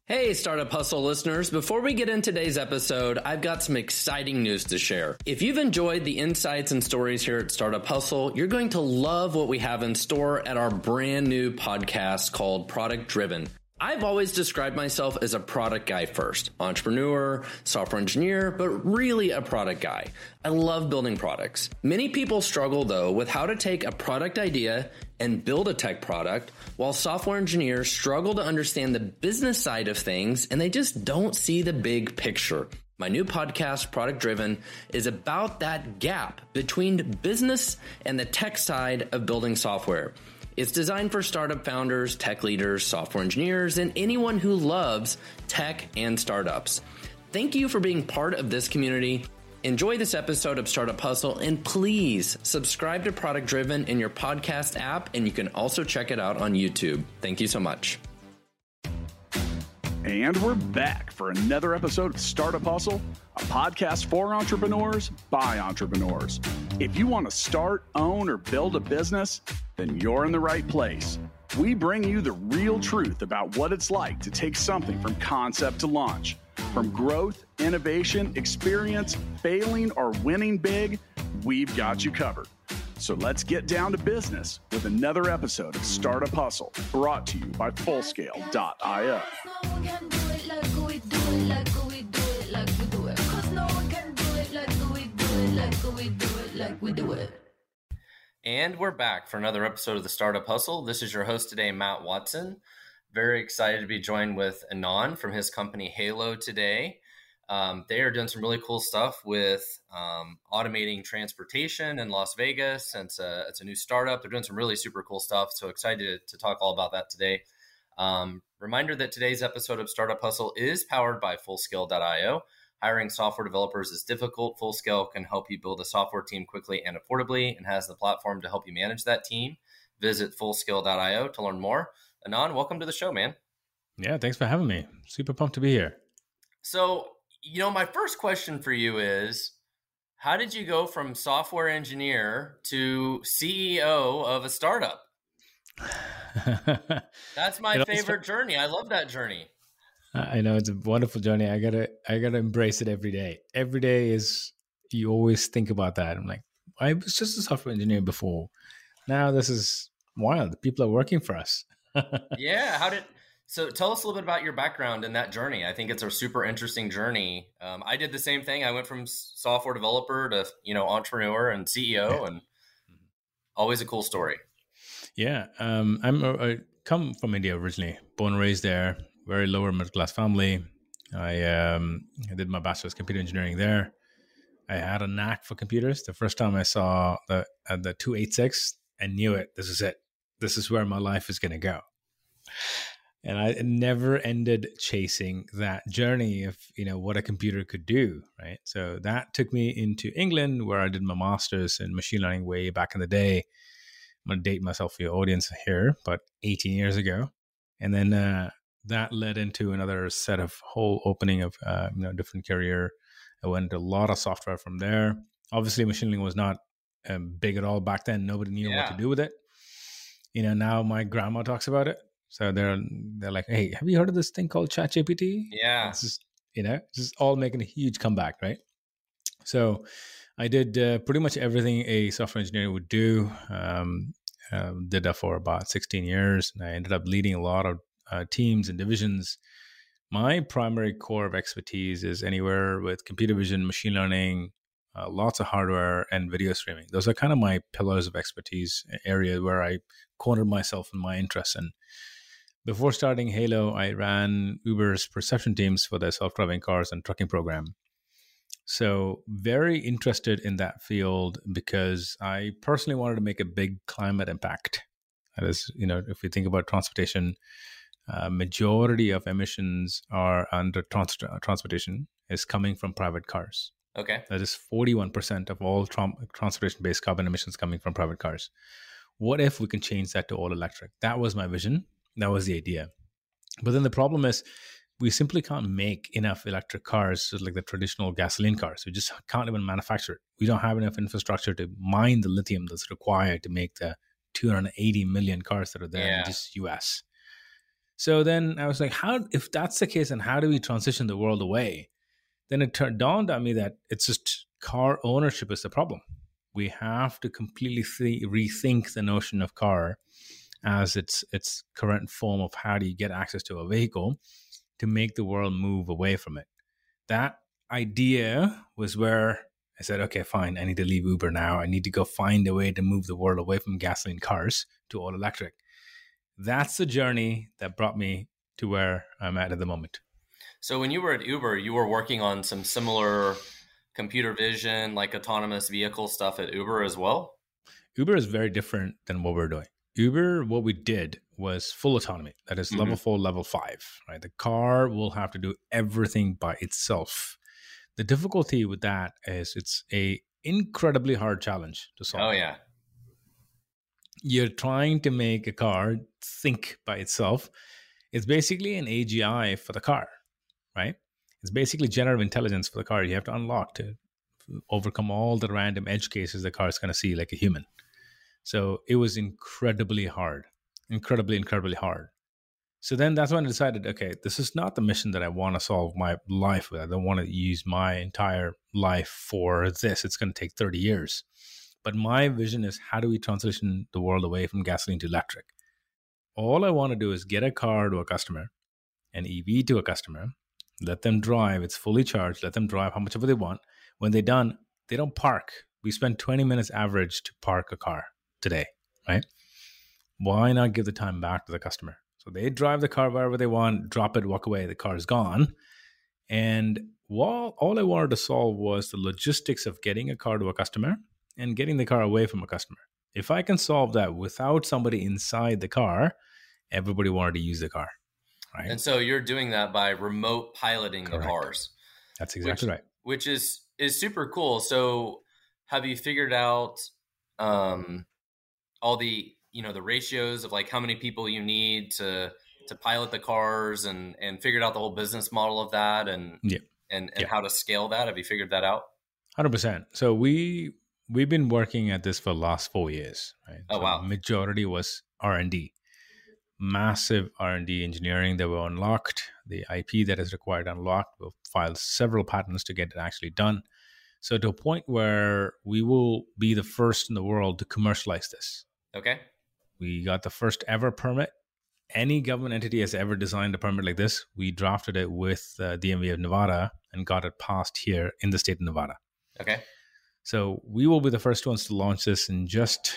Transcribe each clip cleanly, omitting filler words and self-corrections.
Hey, Startup Hustle listeners. Before we get into today's episode, I've got some exciting news to share. If you've enjoyed the insights and stories here at Startup Hustle, you're going to love what we have in store at our brand new podcast called Product Driven. I've always described myself as a product guy first, entrepreneur, software engineer, but really a product guy. I love building products. Many people struggle though with how to take a product idea and build a tech product, while software engineers struggle to understand the business side of things and they just don't see the big picture. My new podcast, Product Driven, is about that gap between business and the tech side of building software. It's designed for startup founders, tech leaders, software engineers, and anyone who loves tech and startups. Thank you for being part of this community. Enjoy this episode of Startup Hustle, and please subscribe to Product Driven in your podcast app, and you can also check it out on YouTube. Thank you so much. And we're back for another episode of Startup Hustle, a podcast for entrepreneurs by entrepreneurs. If you want to start, own, or build a business, then you're in the right place. We bring you the real truth about what it's like to take something from concept to launch. From growth, innovation, experience, failing, or winning big, we've got you covered. So let's get down to business with another episode of Startup Hustle, brought to you by Fullscale.io. And we're back for another episode of the Startup Hustle. This is your host today, Matt Watson. Very excited to be joined with Anand from his company Halo today. They are doing some really cool stuff with automating transportation in Las Vegas. And it's a new startup. They're doing some really super cool stuff. So excited to talk all about that today. Reminder that today's episode of Startup Hustle is powered by Fullscale.io. Hiring software developers is difficult. Fullscale can help you build a software team quickly and affordably and has the platform to help you manage that team. Visit Fullscale.io to learn more. Anand, welcome to the show, man. Yeah, thanks for having me. Super pumped to be here. So, my first question for you is, how did you go from software engineer to CEO of a startup? That's my favorite journey. I love that journey. I know it's a wonderful journey. I gotta embrace it every day. Every day you always think about that. I'm like, I was just a software engineer before. Now this is wild. People are working for us. Yeah. So tell us a little bit about your background in that journey. I think it's a super interesting journey. I did the same thing. I went from software developer to, entrepreneur and CEO, and always a cool story. Yeah. I come from India originally, born and raised there, very lower middle class family. I did my bachelor's computer engineering there. I had a knack for computers. The first time I saw the 286, I knew it. This is it. This is where my life is going to go. And I never ended chasing that journey of, what a computer could do, right? So that took me into England, where I did my master's in machine learning way back in the day. I'm going to date myself for your audience here, but 18 years ago. And then that led into another set of whole opening of, different career. I went into a lot of software from there. Obviously, machine learning was not big at all back then. Nobody knew what to do with it. Now my grandma talks about it. So they're like, hey, have you heard of this thing called ChatGPT? Yeah. It's just all making a huge comeback, right? So I did pretty much everything a software engineer would do. Did that for about 16 years. And I ended up leading a lot of teams and divisions. My primary core of expertise is anywhere with computer vision, machine learning, lots of hardware, and video streaming. Those are kind of my pillars of expertise, area where I cornered myself in my interests. And before starting Halo, I ran Uber's perception teams for their self-driving cars and trucking program. So very interested in that field because I personally wanted to make a big climate impact. That is, if you think about transportation, majority of emissions are under transportation is coming from private cars. Okay. That is 41% of all transportation-based carbon emissions coming from private cars. What if we can change that to all electric? That was my vision. That was the idea. But then the problem is we simply can't make enough electric cars just like the traditional gasoline cars. We just can't even manufacture it. We don't have enough infrastructure to mine the lithium that's required to make the 280 million cars that are there in just US. So then I was like, if that's the case, and how do we transition the world away? Then it dawned on me that it's just car ownership is the problem. We have to completely rethink the notion of car as its current form of how do you get access to a vehicle to make the world move away from it. That idea was where I said, okay, fine, I need to leave Uber now. I need to go find a way to move the world away from gasoline cars to all electric. That's the journey that brought me to where I'm at the moment. So when you were at Uber, you were working on some similar computer vision, like autonomous vehicle stuff at Uber as well? Uber is very different than what we're doing. Uber, what we did was full autonomy. That is level 4, level 5, right? The car will have to do everything by itself. The difficulty with that is it's a incredibly hard challenge to solve. Oh, yeah. You're trying to make a car think by itself. It's basically an AGI for the car, right? It's basically generative intelligence for the car. You have to unlock to overcome all the random edge cases the car is going to see like a human. So it was incredibly hard, incredibly hard. So then that's when I decided, okay, this is not the mission that I want to solve my life with. I don't want to use my entire life for this. It's going to take 30 years. But my vision is, how do we transition the world away from gasoline to electric? All I want to do is get a car to a customer, an EV to a customer, let them drive. It's fully charged. Let them drive how much ever they want. When they're done, they don't park. We spend 20 minutes average to park a car today, right? Why not give the time back to the customer? So they drive the car wherever they want, drop it, walk away, the car is gone. And all I wanted to solve was the logistics of getting a car to a customer and getting the car away from a customer. If I can solve that without somebody inside the car, everybody wanted to use the car, right? And so you're doing that by remote piloting the cars. That's exactly right. Which is super cool. So have you figured out all the the ratios of like how many people you need to pilot the cars and figured out the whole business model of that and how to scale that? Have you figured that out? 100%. So we've been working at this for the last 4 years, right? Oh, wow. Majority was R&D, massive R&D engineering that were unlocked. The IP that is required unlocked. We'll file several patents to get it actually done. So to a point where we will be the first in the world to commercialize this. Okay. We got the first ever permit. Any government entity has ever designed a permit like this. We drafted it with the DMV of Nevada and got it passed here in the state of Nevada. Okay. So we will be the first ones to launch this in just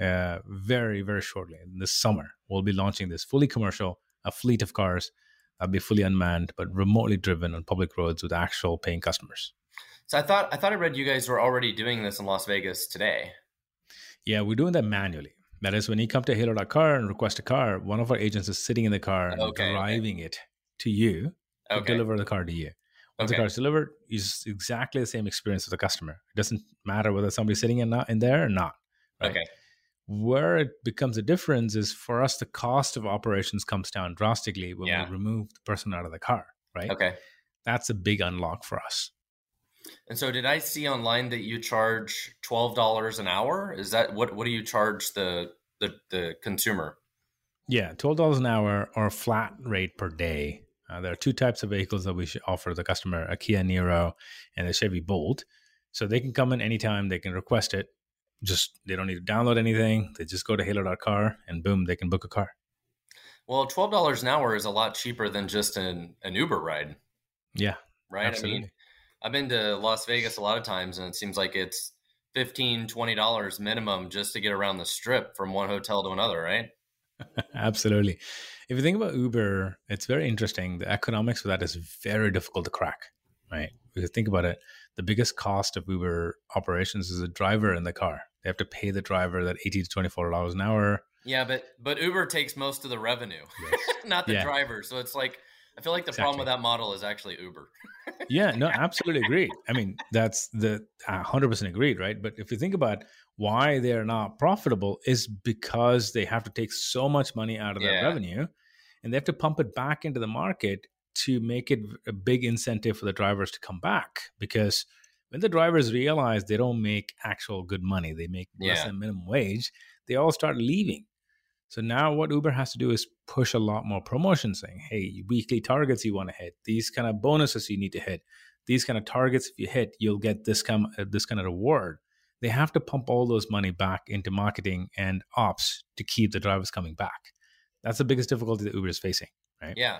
very, very shortly. In this summer, we'll be launching this fully commercial, a fleet of cars that'll be fully unmanned, but remotely driven on public roads with actual paying customers. So I thought I read you guys were already doing this in Las Vegas today. Yeah, we're doing that manually. That is, when you come to Halo.car and request a car, one of our agents is sitting in the car and driving it to you to deliver the car to you. Once the car is delivered, it's exactly the same experience as the customer. It doesn't matter whether somebody's sitting in there or not. Right? Okay. Where it becomes a difference is for us, the cost of operations comes down drastically when we remove the person out of the car. Right. Okay. That's a big unlock for us. And so did I see online that you charge $12 an hour? Is that what do you charge the consumer? Yeah, $12 an hour or a flat rate per day. There are two types of vehicles that we should offer the customer, a Kia Niro and a Chevy Bolt. So they can come in anytime, they can request it. They don't need to download anything. They just go to Halo.car and boom, they can book a car. Well, $12 an hour is a lot cheaper than just an Uber ride. Yeah, right. Absolutely. I mean, I've been to Las Vegas a lot of times, and it seems like it's $15, $20 minimum just to get around the strip from one hotel to another, right? Absolutely. If you think about Uber, it's very interesting. The economics for that is very difficult to crack, right? If you think about it, the biggest cost of Uber operations is a driver in the car. They have to pay the driver that $18 to $24 an hour. Yeah, but Uber takes most of the revenue, not the driver. So it's like, I feel like the problem with that model is actually Uber. Yeah, no, absolutely agreed. I mean, that's 100% agreed, right? But if you think about why they're not profitable is because they have to take so much money out of their revenue and they have to pump it back into the market to make it a big incentive for the drivers to come back. Because when the drivers realize they don't make actual good money, they make less than minimum wage, they all start leaving. So now what Uber has to do is push a lot more promotion saying, hey, weekly targets you want to hit, these kind of bonuses you need to hit, these kind of targets if you hit, you'll get this kind of reward. They have to pump all those money back into marketing and ops to keep the drivers coming back. That's the biggest difficulty that Uber is facing, right? Yeah.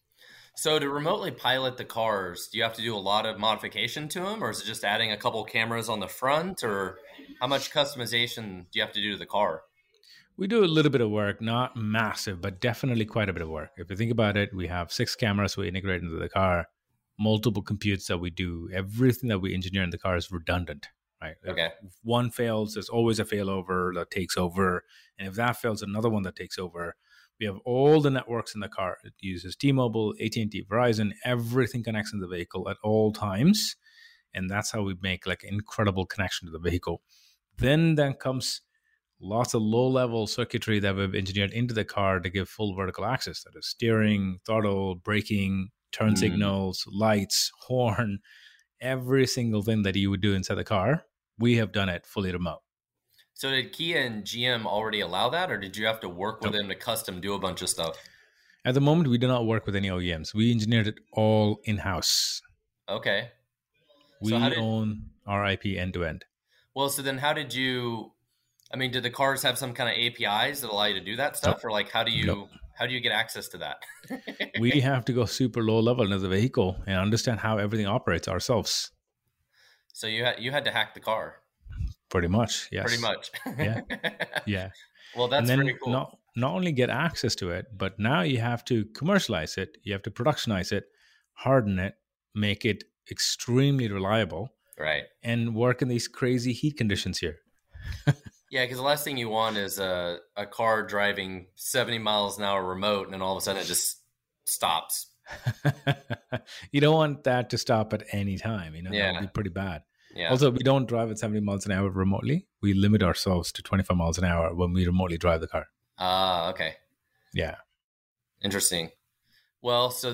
So to remotely pilot the cars, do you have to do a lot of modification to them, or is it just adding a couple cameras on the front, or how much customization do you have to do to the car? We do a little bit of work, not massive, but definitely quite a bit of work. If you think about it, we have 6 cameras we integrate into the car, multiple computes that we do. Everything that we engineer in the car is redundant, right? Okay. If one fails, there's always a failover that takes over. And if that fails, another one that takes over. We have all the networks in the car. It uses T-Mobile, AT&T, Verizon. Everything connects in the vehicle at all times. And that's how we make like incredible connection to the vehicle. Then comes lots of low-level circuitry that we've engineered into the car to give full vertical access. That is steering, throttle, braking, turn signals, lights, horn, every single thing that you would do inside the car. We have done it fully remote. So did Kia and GM already allow that, or did you have to work with them to custom do a bunch of stuff? At the moment, we do not work with any OEMs. We engineered it all in-house. Okay. We own our IP end-to-end. Well, so then how did you... I mean, did the cars have some kind of APIs that allow you to do that stuff? Or like, how do you get access to that? We have to go super low level into the vehicle and understand how everything operates ourselves. So you had to hack the car. Pretty much, yes. Pretty much. Yeah. Well, that's pretty cool. Not only get access to it, but now you have to commercialize it. You have to productionize it, harden it, make it extremely reliable. Right. And work in these crazy heat conditions here. Yeah, because the last thing you want is a car driving 70 miles an hour remote, and then all of a sudden it just stops. You don't want that to stop at any time. That would be pretty bad. Yeah. Also, we don't drive at 70 miles an hour remotely. We limit ourselves to 25 miles an hour when we remotely drive the car. Okay. Yeah. Interesting. Well, so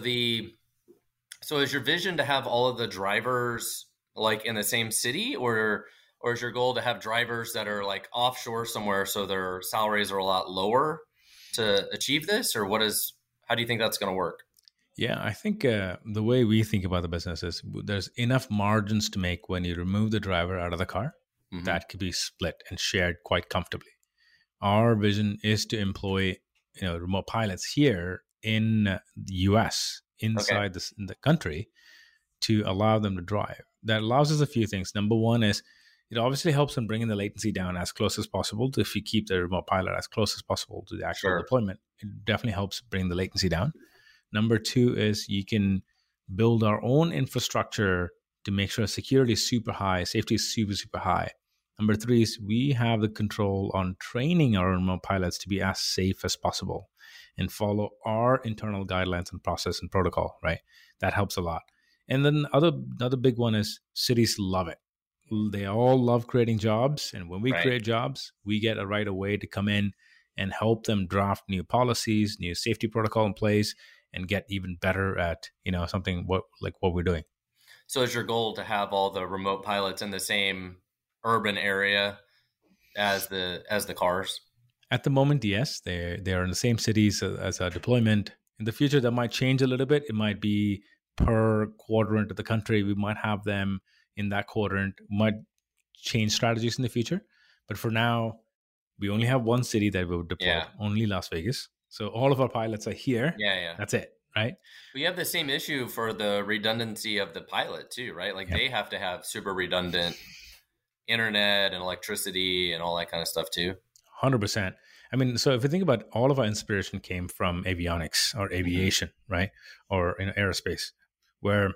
is your vision to have all of the drivers like in the same city, or is your goal to have drivers that are like offshore somewhere so their salaries are a lot lower to achieve this? Or how do you think that's going to work? Yeah, I think the way we think about the business is there's enough margins to make when you remove the driver out of the car. That could be split and shared quite comfortably. Our vision is to employ remote pilots here in the US, inside the country, to allow them to drive. That allows us a few things. Number one is it obviously helps in bringing the latency down as close as possible. If you keep the remote pilot as close as possible to the actual deployment, it definitely helps bring the latency down. Number two is you can build our own infrastructure to make sure security is super high, safety is super, super high. Number three is we have the control on training our remote pilots to be as safe as possible and follow our internal guidelines and process and protocol, right? That helps a lot. And then another big one is cities love it. They all love creating jobs. And when we create jobs, we get a right of way to come in and help them draft new policies, new safety protocol in place, and get even better at, something what we're doing. So is your goal to have all the remote pilots in the same urban area as the cars? At the moment, yes. They're in the same cities as our deployment. In the future, that might change a little bit. It might be per quadrant of the country. We might have them in that quadrant. Might change strategies in the future. But for now, we only have one city that we would deploy, only Las Vegas. So all of our pilots are here. Yeah. That's it, right? We have the same issue for the redundancy of the pilot too, right? Like they have to have super redundant internet and electricity and all that kind of stuff too. 100%. I mean, so if you think about all of our inspiration came from avionics or aviation, right? Or aerospace, where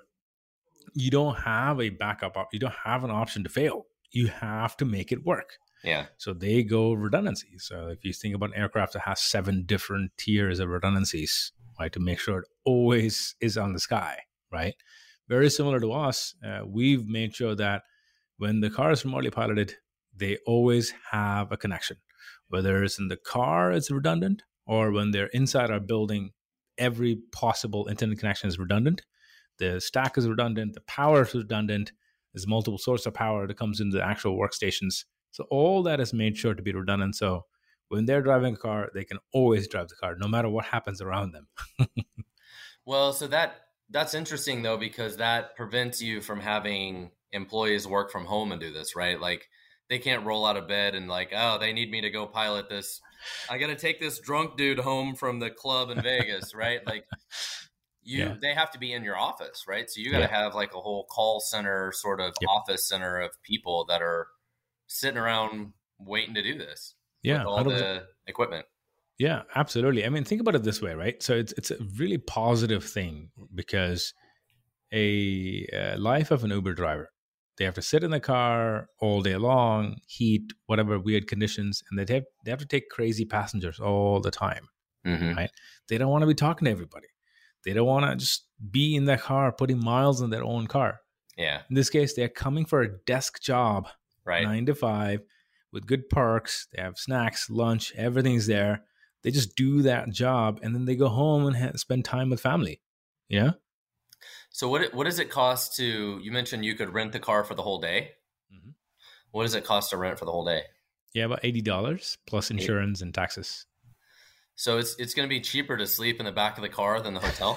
you don't have a backup, you don't have an option to fail. You have to make it work. Yeah. So they go redundancy. So if you think about an aircraft that has 7 different tiers of redundancies, right, to make sure it always is on the sky, right? Very similar to us, we've made sure that when the car is remotely piloted, they always have a connection. Whether it's in the car, it's redundant, or when they're inside our building, every possible internet connection is redundant. The stack is redundant. The power is redundant. There's multiple sources of power that comes into the actual workstations. So all that is made sure to be redundant. So When they're driving a car, they can always drive the car, no matter what happens around them. Well, so that's interesting though, because that prevents you from having employees work from home and do this, right? Like they can't roll out of bed and like, oh, they need me to go pilot this. I got to take this drunk dude home from the club in Vegas, right? Like they have to be in your office, right? So you got to have like a whole call center, sort of office center of people that are sitting around waiting to do this. Yeah. With all 100%. The equipment. Yeah, absolutely. I mean, think about it this way, right? So it's a really positive thing because a life of an Uber driver, they have to sit in the car all day long, heat, whatever weird conditions, and they have to take crazy passengers all the time, right? They don't want to be talking to everybody. They don't want to just be in their car, putting miles in their own car. Yeah. In this case, they're coming for a desk job, right? 9 to 5, with good perks. They have snacks, lunch, everything's there. They just do that job, and then they go home and spend time with family. Yeah. So what does it cost to? You mentioned you could rent the car for the whole day. Mm-hmm. What does it cost to rent for the whole day? Yeah, about $80 plus insurance and taxes. So it's going to be cheaper to sleep in the back of the car than the hotel.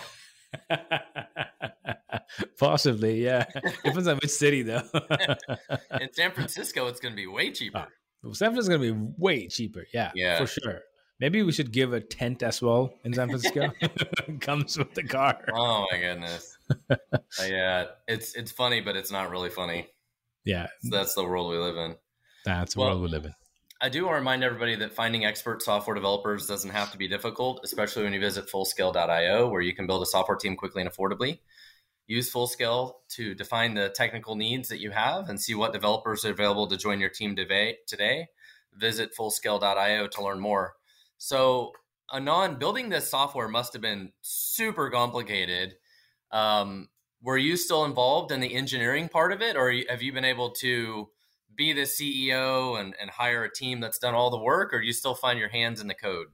Possibly, yeah. Depends on which city, though. In San Francisco, it's going to be way cheaper. San Francisco is going to be way cheaper. Yeah, for sure. Maybe we should give a tent as well in San Francisco. Comes with the car. Oh my goodness. Yeah, it's funny, but it's not really funny. Yeah, that's the world we live in. That's the world we live in. I do want to remind everybody that finding expert software developers doesn't have to be difficult, especially when you visit Fullscale.io, where you can build a software team quickly and affordably. Use Fullscale to define the technical needs that you have and see what developers are available to join your team today. Visit Fullscale.io to learn more. So, Anand, building this software must have been super complicated. Were you still involved in the engineering part of it, or have you been able to be the CEO and hire a team that's done all the work, or do you still find your hands in the code?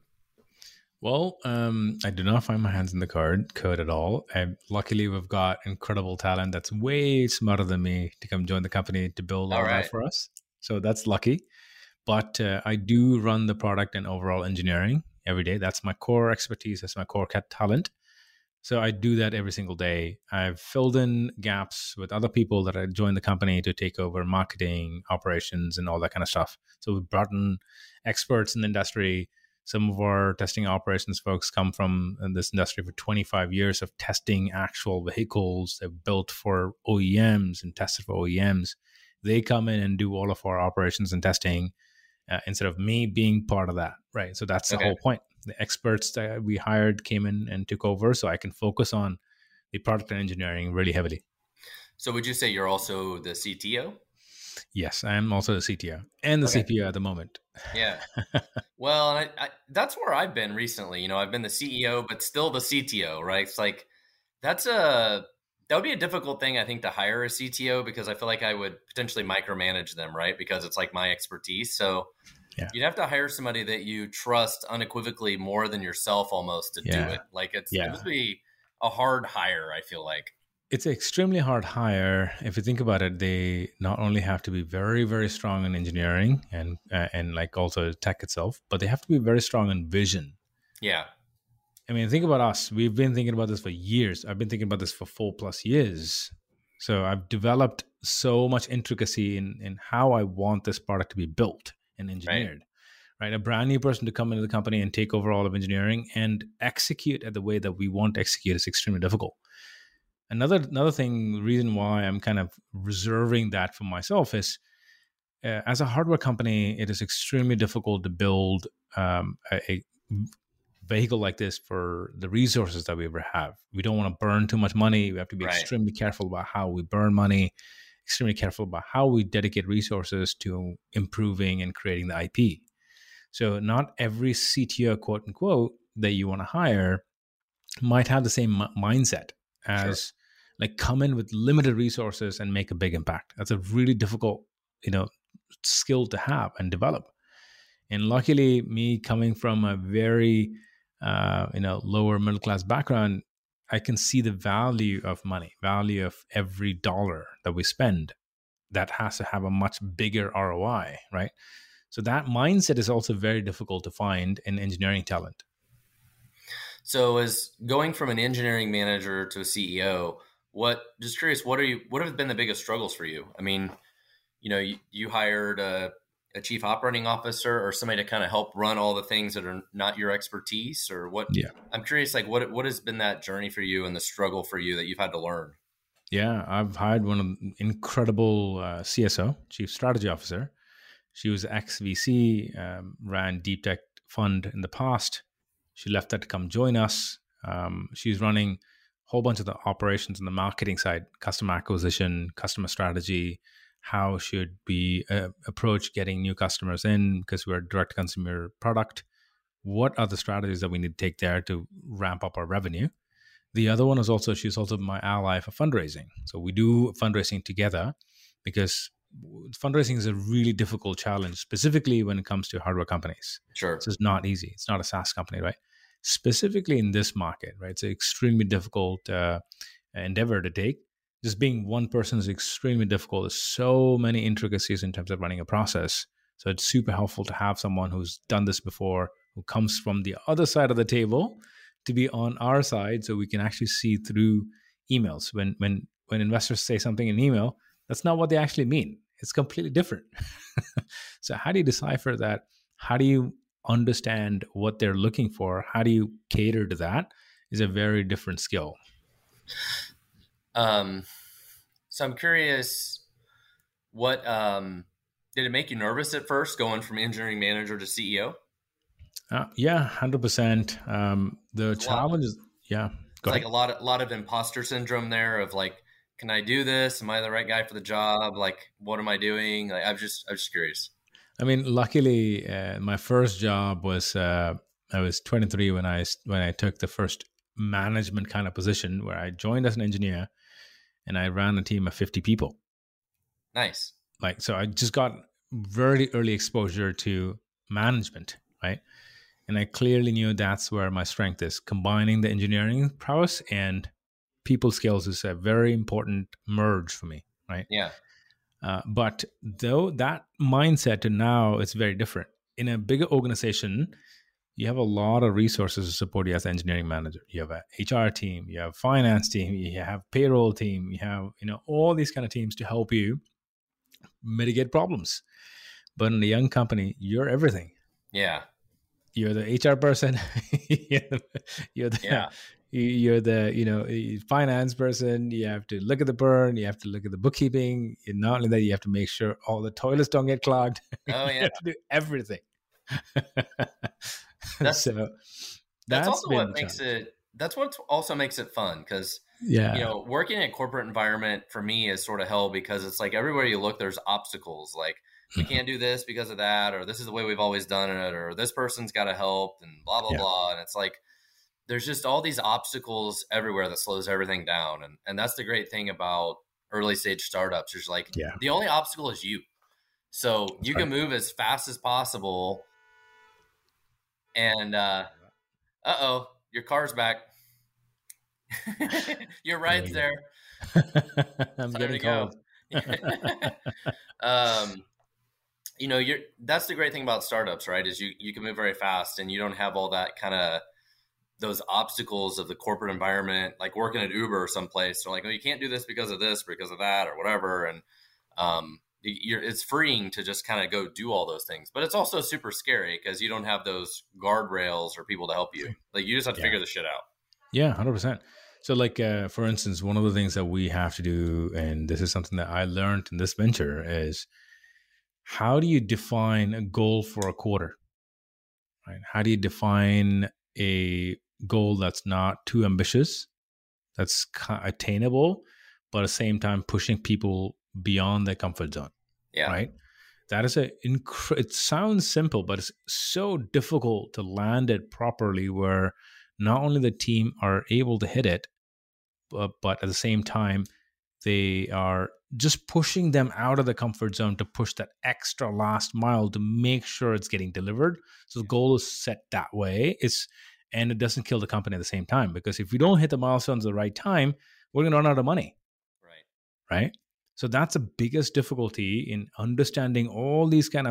Well, I do not find my hands in the code at all. Luckily, we've got incredible talent that's way smarter than me to come join the company to build all that for us. So that's lucky. But I do run the product and overall engineering every day. That's my core expertise. That's my core talent. So I do that every single day. I've filled in gaps with other people that I joined the company to take over marketing, operations, and all that kind of stuff. So we've brought in experts in the industry. Some of our testing operations folks come from this industry for 25 years of testing actual vehicles. They've built for OEMs and tested for OEMs. They come in and do all of our operations and testing instead of me being part of that, right? So that's the whole point. The experts that we hired came in and took over so I can focus on the product and engineering really heavily. So would you say you're also the CTO? Yes, I am also the CTO and the CPO at the moment. Yeah. Well, and I that's where I've been recently. You know, I've been the CEO, but still the CTO, right? It's like, that would be a difficult thing, I think, to hire a CTO, because I feel like I would potentially micromanage them, right? Because it's like my expertise. So you'd have to hire somebody that you trust unequivocally more than yourself almost to do it. Like it would be a hard hire, I feel like. It's an extremely hard hire. If you think about it, they not only have to be very, very strong in engineering and like also tech itself, but they have to be very strong in vision. Yeah. I mean, think about us. We've been thinking about this for years. I've been thinking about this for 4+ years. So I've developed so much intricacy in how I want this product to be built and engineered. Right? A brand new person to come into the company and take over all of engineering and execute at the way that we want to execute is extremely difficult. Another reason why I'm kind of reserving that for myself is, as a hardware company, it is extremely difficult to build a vehicle like this for the resources that we ever have. We don't want to burn too much money. We have to be extremely careful about how we burn money, extremely careful about how we dedicate resources to improving and creating the IP. So not every CTO, quote unquote, that you want to hire might have the same mindset as like come in with limited resources and make a big impact. That's a really difficult, skill to have and develop. And luckily, me coming from a very, lower middle class background, I can see the value of money, value of every dollar that we spend that has to have a much bigger ROI, right? So that mindset is also very difficult to find in engineering talent. So as going from an engineering manager to a CEO, just curious, what have been the biggest struggles for you? I mean, you hired a chief operating officer or somebody to kind of help run all the things that are not your expertise, or what? Yeah. I'm curious, like what has been that journey for you and the struggle for you that you've had to learn? Yeah, I've hired one of the incredible CSO, chief strategy officer. She was ex-VC, ran Deep Tech Fund in the past. She left that to come join us. She's running a whole bunch of the operations on the marketing side, customer acquisition, customer strategy, how should we approach getting new customers in because we're a direct consumer product. What are the strategies that we need to take there to ramp up our revenue? The other one is she's also my ally for fundraising. So we do fundraising together because fundraising is a really difficult challenge, specifically when it comes to hardware companies. Sure. It's not easy. It's not a SaaS company, right? Specifically in this market, right? It's an extremely difficult endeavor to take. Just being one person is extremely difficult. There's so many intricacies in terms of running a process. So it's super helpful to have someone who's done this before, who comes from the other side of the table to be on our side so we can actually see through emails. When investors say something in email, that's not what they actually mean. It's completely different. So how do you decipher that? How do you understand what they're looking for? How do you cater to that? Is a very different skill. So I'm curious, what did it make you nervous at first going from engineering manager to CEO? Yeah, 100%. The challenge is, it's like a lot of imposter syndrome there of like, can I do this? Am I the right guy for the job? Like, what am I doing? Like, I'm just curious. I mean, luckily, my first job was I was 23 when I took the first management kind of position where I joined as an engineer, and I ran a team of 50 people. Nice. So I just got very early exposure to management, right? And I clearly knew that's where my strength is. Combining the engineering prowess and people skills is a very important merge for me, right? Yeah. But though that mindset to now, it's very different. In a bigger organization, you have a lot of resources to support you as an engineering manager. You have an HR team, you have a finance team, you have payroll team, you have all these kind of teams to help you mitigate problems. But in a young company, you're everything. Yeah. You're the HR person. you're the finance person. You have to look at the burn. You have to look at the bookkeeping. And not only that, you have to make sure all the toilets don't get clogged. Oh yeah. You have to do everything. That's also what makes it. That's what also makes it fun because working in a corporate environment for me is sort of hell because it's like everywhere you look, there's obstacles. Like we can't do this because of that, or this is the way we've always done it, or this person's got to help, and blah blah blah. And it's like there's just all these obstacles everywhere that slows everything down. And that's the great thing about early stage startups. There's like the only obstacle is you. So you can move as fast as possible. And your car's back. Your ride's there. I'm getting called. That's the great thing about startups, right? Is you can move very fast and you don't have all that kind of those obstacles of the corporate environment, like working at Uber or someplace. They're like, oh, you can't do this because of this, because of that, or whatever. And it's freeing to just kind of go do all those things, but it's also super scary because you don't have those guardrails or people to help you. Like you just have to figure this shit out. Yeah, 100%. So like, for instance, one of the things that we have to do, and this is something that I learned in this venture, is how do you define a goal for a quarter, right? How do you define a goal that's not too ambitious, that's attainable, but at the same time pushing people beyond their comfort zone? Yeah. Right. That is it sounds simple, but it's so difficult to land it properly where not only the team are able to hit it, but at the same time, they are just pushing them out of the comfort zone to push that extra last mile to make sure it's getting delivered. So the goal is set that way. And it doesn't kill the company at the same time, because if we don't hit the milestones at the right time, we're going to run out of money. Right. So that's the biggest difficulty in understanding all these kind of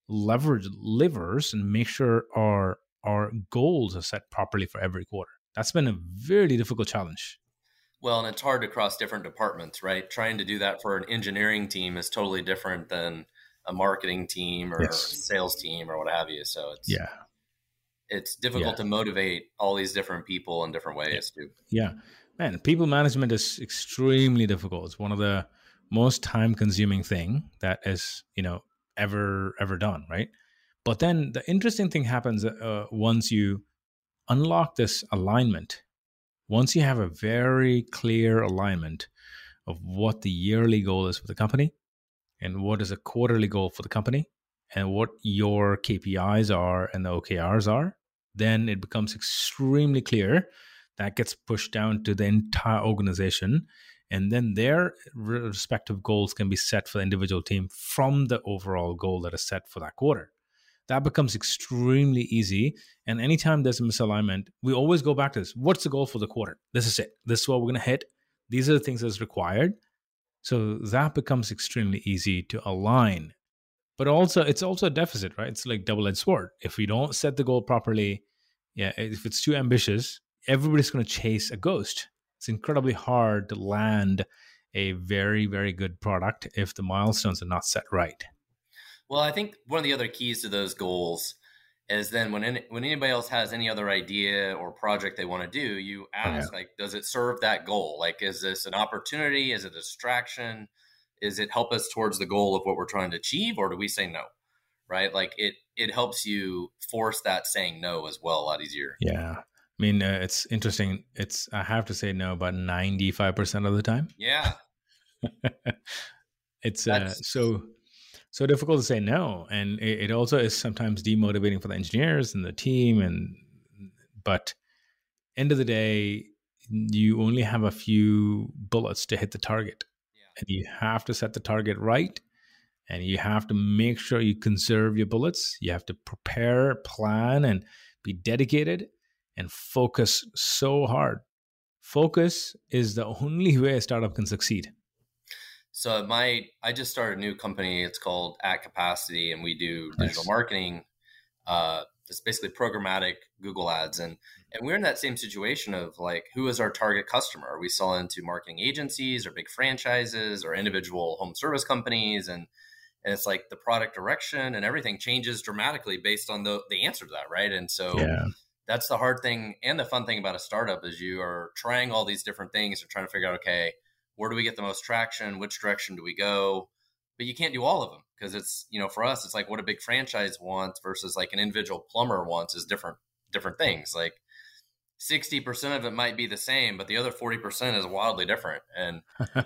leverage levers and make sure our goals are set properly for every quarter. That's been a very difficult challenge. Well, and it's hard to cross different departments, right? Trying to do that for an engineering team is totally different than a marketing team or a sales team or what have you. So it's difficult to motivate all these different people in different ways too. Yeah, man, people management is extremely difficult. It's one of the most time consuming thing that is, ever done, right? But then the interesting thing happens once you unlock this alignment. Once you have a very clear alignment of what the yearly goal is for the company and what is a quarterly goal for the company and what your KPIs are and the OKRs are, then it becomes extremely clear. That gets pushed down to the entire organization, and then their respective goals can be set for the individual team from the overall goal that is set for that quarter. That becomes extremely easy. And anytime there's a misalignment, we always go back to this. What's the goal for the quarter? This is it. This is what we're going to hit. These are the things that's required. So that becomes extremely easy to align. But also, it's also a deficit, right? It's like double-edged sword. If we don't set the goal properly, if it's too ambitious, everybody's going to chase a ghost. It's incredibly hard to land a very, very good product if the milestones are not set right. Well, I think one of the other keys to those goals is then when anybody else has any other idea or project they want to do, you ask, does it serve that goal? Like, is this an opportunity? Is it a distraction? Is it help us towards the goal of what we're trying to achieve? Or do we say no? Right? Like it helps you force that saying no as well a lot easier. Yeah. I mean, it's interesting. I have to say no about 95% of the time. Yeah. It's so difficult to say no. And it also is sometimes demotivating for the engineers and the team. But end of the day, you only have a few bullets to hit the target. Yeah. And you have to set the target right. And you have to make sure you conserve your bullets. You have to prepare, plan, and be dedicated and focus so hard. Focus is the only way a startup can succeed. So I just started a new company. It's called At Capacity, and we do digital marketing. It's basically programmatic Google ads. And we're in that same situation of like, who is our target customer? Are we selling to marketing agencies or big franchises or individual home service companies? And it's like the product direction and everything changes dramatically based on the answer to that, right? And so that's the hard thing and the fun thing about a startup is you are trying all these different things and trying to figure out, okay, where do we get the most traction? Which direction do we go? But you can't do all of them because it's, for us, it's like what a big franchise wants versus like an individual plumber wants is different things. Like 60% of it might be the same, but the other 40% is wildly different. And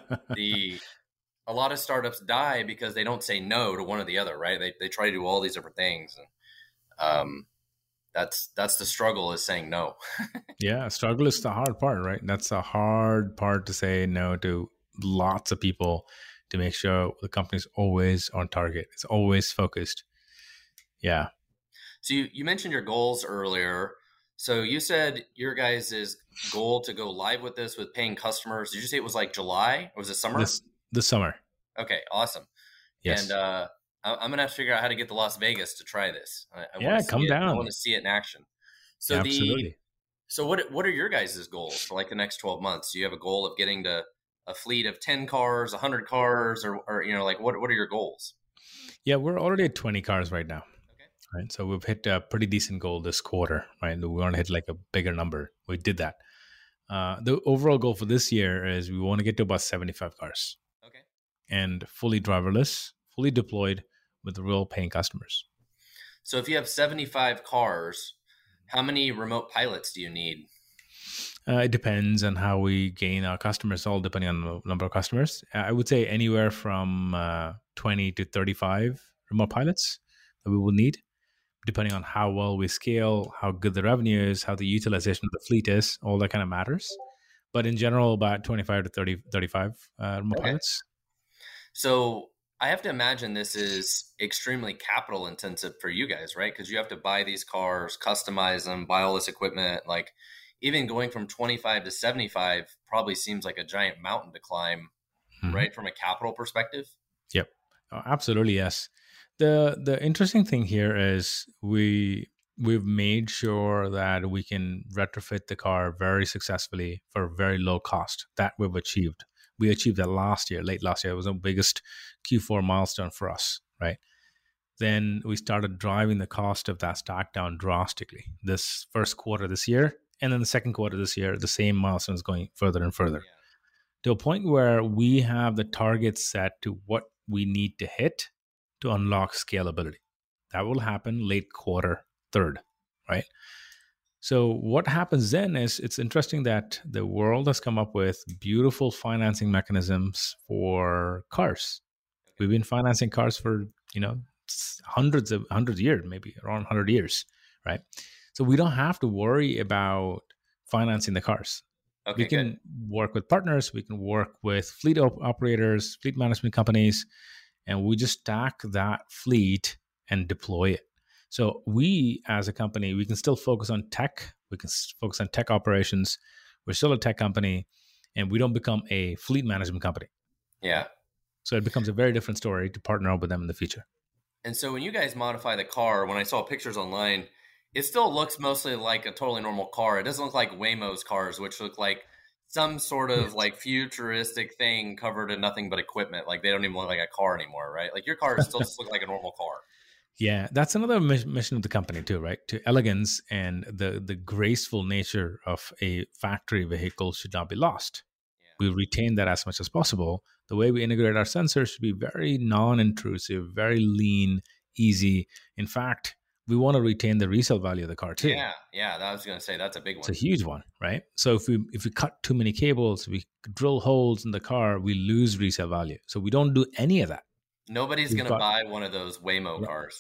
a lot of startups die because they don't say no to one or the other, right? They try to do all these different things. And that's the struggle is saying no. Yeah, struggle is the hard part, right? That's a hard part to say no to lots of people to make sure the company's always on target. It's always focused. Yeah. So you mentioned your goals earlier. So you said your guys' goal to go live with this with paying customers. Did you say it was like July or was it summer? This summer. Okay, awesome. Yes. And I'm going to have to figure out how to get to Las Vegas to try this. Come down. I want to see it in action. So absolutely. So what are your guys' goals for like the next 12 months? Do you have a goal of getting to a fleet of 10 cars, 100 cars, or like what are your goals? Yeah, we're already at 20 cars right now. Okay. Right. So we've hit a pretty decent goal this quarter, right? We want to hit like a bigger number. We did that. The overall goal for this year is we want to get to about 75 cars. Okay. And fully driverless, fully deployed with real paying customers. So if you have 75 cars, how many remote pilots do you need? It depends on how we gain our customers, all depending on the number of customers. I would say anywhere from 20 to 35 remote pilots that we will need, depending on how well we scale, how good the revenue is, how the utilization of the fleet is, all that kind of matters. But in general, about 25 to 35 remote pilots. So I have to imagine this is extremely capital intensive for you guys, right? Because you have to buy these cars, customize them, buy all this equipment. Like even going from 25 to 75 probably seems like a giant mountain to climb, right? From a capital perspective. Yep. Oh, absolutely. Yes. The interesting thing here is we've made sure that we can retrofit the car very successfully for very low cost. That we've achieved. We achieved that late last year. It was the biggest Q4 milestone for us, right? Then we started driving the cost of that stack down drastically this first quarter this year. And then the second quarter this year, the same milestone is going further and further to a point where we have the target set to what we need to hit to unlock scalability. That will happen late quarter third, right? So what happens then is it's interesting that the world has come up with beautiful financing mechanisms for cars. We've been financing cars for, hundreds of years, maybe around 100 years, right? So we don't have to worry about financing the cars. Okay, we can work with partners. We can work with fleet operators, fleet management companies, and we just stack that fleet and deploy it. So we, as a company, we can still focus on tech. We can focus on tech operations. We're still a tech company, and we don't become a fleet management company. Yeah. So it becomes a very different story to partner up with them in the future. And so when you guys modify the car, when I saw pictures online, it still looks mostly like a totally normal car. It doesn't look like Waymo's cars, which look like some sort of like futuristic thing covered in nothing but equipment. Like they don't even look like a car anymore, right? Like your cars still just look like a normal car. Yeah, that's another mission of the company too, right? To elegance and the graceful nature of a factory vehicle should not be lost. Yeah. We retain that as much as possible. The way we integrate our sensors should be very non-intrusive, very lean, easy. In fact, we want to retain the resale value of the car too. Yeah. I was going to say that's a big one. It's a huge one, right? So if we cut too many cables, we drill holes in the car, we lose resale value. So we don't do any of that. Nobody's going to buy one of those Waymo cars.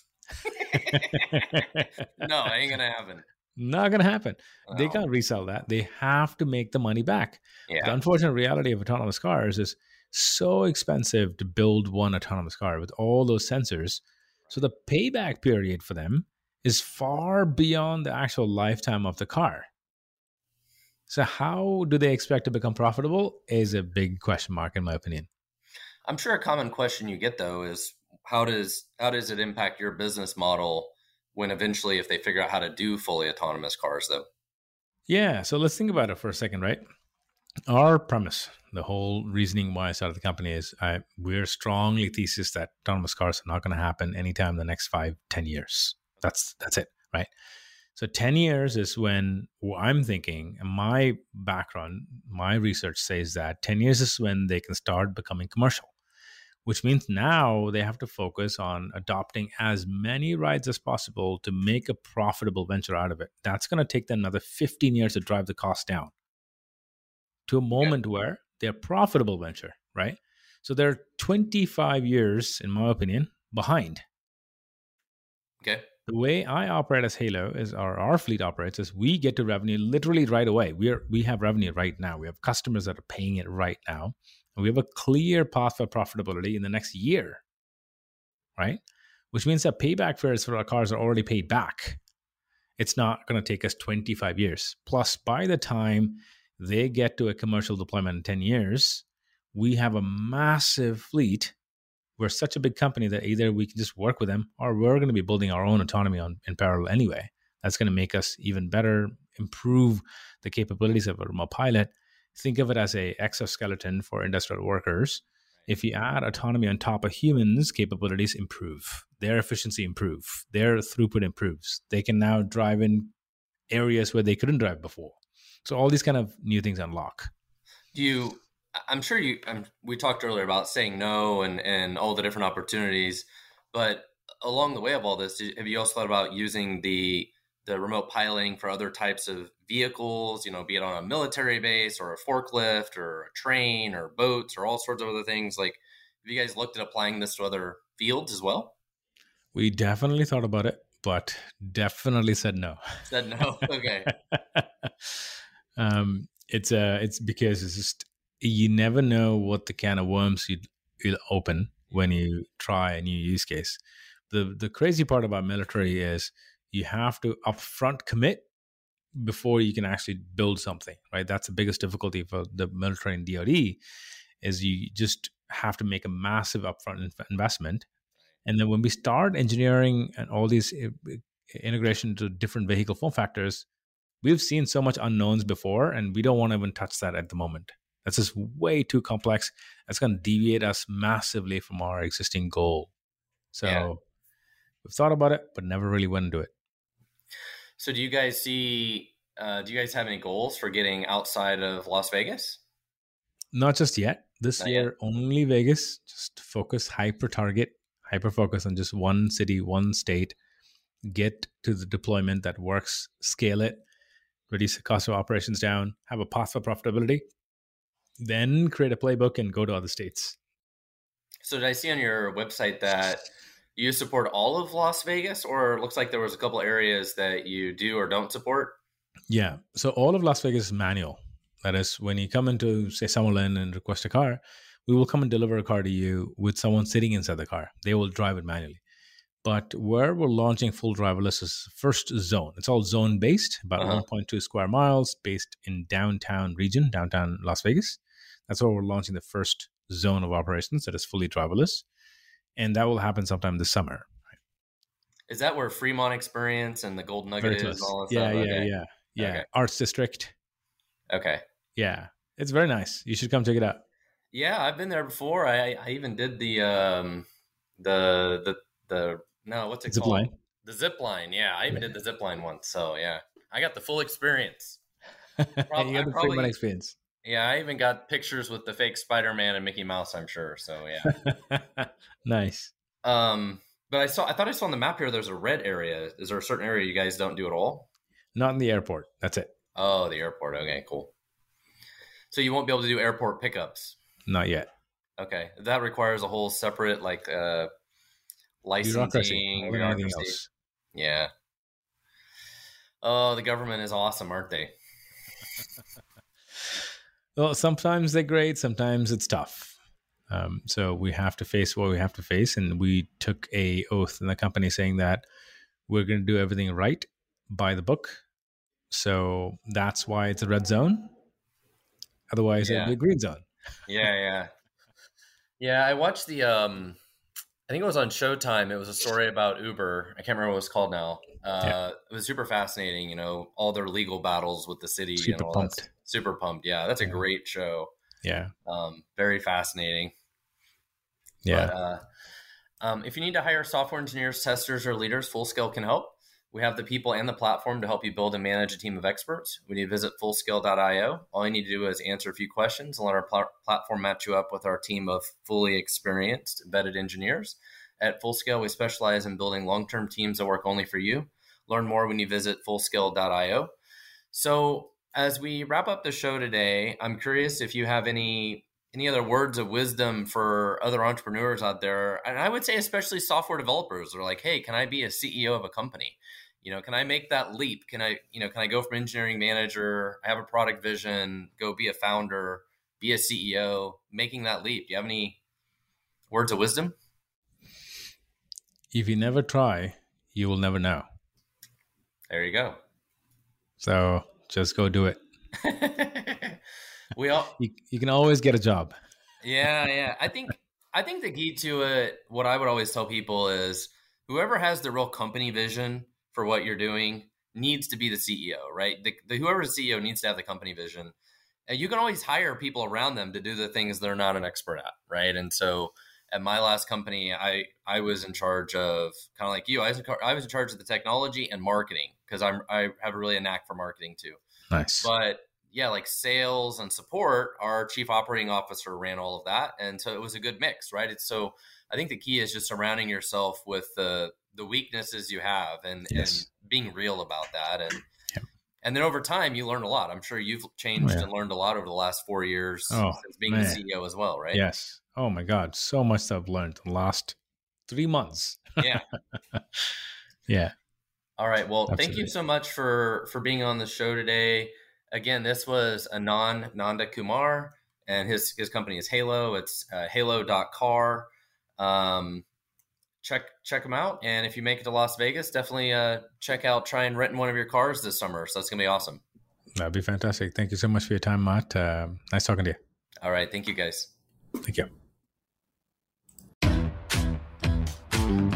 No, it ain't going to happen. Not going to happen. No. They can't resell that. They have to make the money back. Yeah. The unfortunate reality of autonomous cars is so expensive to build one autonomous car with all those sensors. So the payback period for them is far beyond the actual lifetime of the car. So how do they expect to become profitable is a big question mark, in my opinion. I'm sure a common question you get, though, is how does it impact your business model when eventually, if they figure out how to do fully autonomous cars, though? Yeah. So let's think about it for a second, right? Our premise, the whole reasoning why I started the company is we're strongly thesis that autonomous cars are not going to happen anytime in the next 5-10 years. That's it, right? So 10 years is when I'm thinking, and my background, my research says that 10 years is when they can start becoming commercial, which means now they have to focus on adopting as many rides as possible to make a profitable venture out of it. That's going to take them another 15 years to drive the cost down to a moment where they're profitable venture, right? So they're 25 years, in my opinion, behind. Okay. The way I operate as Halo is, or our fleet operates, is we get to revenue literally right away. We have revenue right now. We have customers that are paying it right now. And we have a clear path for profitability in the next year, right? Which means that payback periods for our cars are already paid back. It's not going to take us 25 years. Plus, by the time they get to a commercial deployment in 10 years, we have a massive fleet. We're such a big company that either we can just work with them or we're going to be building our own autonomy in parallel anyway. That's going to make us even better, improve the capabilities of a remote pilot. Think of it as a exoskeleton for industrial workers. If you add autonomy on top of humans, capabilities improve. Their efficiency improves. Their throughput improves. They can now drive in areas where they couldn't drive before. So all these kind of new things unlock. We talked earlier about saying no and all the different opportunities, but along the way of all this, have you also thought about using the remote piloting for other types of vehicles, be it on a military base or a forklift or a train or boats or all sorts of other things? Like, have you guys looked at applying this to other fields as well? We definitely thought about it, but definitely said no. Said no. Okay. It's because it's just, you never know what the can of worms you'll open when you try a new use case. The crazy part about military is you have to upfront commit before you can actually build something, right? That's the biggest difficulty for the military and DoD is you just have to make a massive upfront investment. And then when we start engineering and all these integration to different vehicle form factors, we've seen so much unknowns before, and we don't want to even touch that at the moment. That's just way too complex. That's going to deviate us massively from our existing goal. So we've thought about it, but never really went into it. So do you guys have any goals for getting outside of Las Vegas? Not just yet. This year, only Vegas. Just focus, hyper focus on just one city, one state. Get to the deployment that works, scale it, reduce the cost of operations down, have a path for profitability, then create a playbook and go to other states. So did I see on your website that you support all of Las Vegas, or it looks like there was a couple of areas that you do or don't support? Yeah. So all of Las Vegas is manual. That is, when you come into, say, Summerlin and request a car, we will come and deliver a car to you with someone sitting inside the car. They will drive it manually. But where we're launching full driverless is first zone. It's all zone-based, about 1.2 square miles, based in downtown region, downtown Las Vegas. That's where we're launching the first zone of operations that is fully driverless. And that will happen sometime this summer. Right? Is that where Fremont Experience and the Gold Nugget is and all that stuff? Yeah. Okay. Arts District. Okay. Yeah. It's very nice. You should come check it out. Yeah, I've been there before. I even did the what's it zip called? Line. The zip line. Yeah, I even did the zip line once. So yeah, I got the full experience. You got the Fremont Experience. Yeah, I even got pictures with the fake Spider-Man and Mickey Mouse, I'm sure. So yeah. Nice. But I thought I saw on the map here there's a red area. Is there a certain area you guys don't do at all? Not in the airport. That's it. Oh, the airport. Okay, cool. So you won't be able to do airport pickups? Not yet. Okay. That requires a whole separate licensing, bureaucracy. Yeah. Oh, the government is awesome, aren't they? Well, sometimes they're great. Sometimes it's tough. So we have to face what we have to face. And we took a oath in the company saying that we're going to do everything right by the book. So that's why it's a red zone. Otherwise, it'd be a green zone. Yeah. I watched the, I think it was on Showtime. It was a story about Uber. I can't remember what it's called now. It was super fascinating, all their legal battles with the city. Super pumped. Super pumped. Yeah, that's a great show. Yeah. Very fascinating. Yeah. But, if you need to hire software engineers, testers, or leaders, Fullscale can help. We have the people and the platform to help you build and manage a team of experts. When you visit Fullscale.io, all you need to do is answer a few questions and let our platform match you up with our team of fully experienced embedded engineers. At Fullscale, we specialize in building long-term teams that work only for you. Learn more when you visit Fullscale.io. So as we wrap up the show today, I'm curious if you have any other words of wisdom for other entrepreneurs out there. And I would say especially software developers are like, hey, can I be a CEO of a company? Can I make that leap? Can I go from engineering manager, I have a product vision, go be a founder, be a CEO, making that leap? Do you have any words of wisdom? If you never try, you will never know. There you go. So just go do it. You can always get a job. Yeah. I think the key to it, what I would always tell people is whoever has the real company vision for what you're doing needs to be the CEO, right? Whoever's the CEO needs to have the company vision. And you can always hire people around them to do the things they're not an expert at, right? And so at my last company, I was in charge of, kind of like you, I was in charge of the technology and marketing because I have really a knack for marketing too. Nice. But yeah, like sales and support, our chief operating officer ran all of that. And so it was a good mix, right? So I think the key is just surrounding yourself with the weaknesses you have and being real about that. And then over time, you learn a lot. I'm sure you've changed and learned a lot over the last 4 years since being the CEO as well, right? Yes. Oh my God. So much I've learned in the last 3 months. Yeah. Yeah. All right. Well, Absolutely. Thank you so much for being on the show today. Again, this was Anand Nanda Kumar, and his company is Halo. It's halo.car. Check them out. And if you make it to Las Vegas, definitely try and rent one of your cars this summer. So it's going to be awesome. That'd be fantastic. Thank you so much for your time, Matt. Nice talking to you. All right. Thank you, guys. Thank you.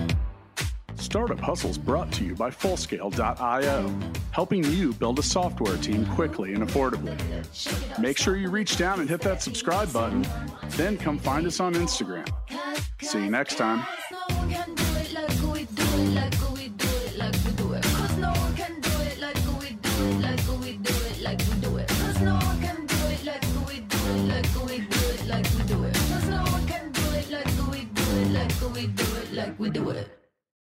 Startup Hustle is brought to you by Fullscale.io, helping you build a software team quickly and affordably. Make sure you reach down and hit that subscribe button, then come find us on Instagram. See you next time. We do it.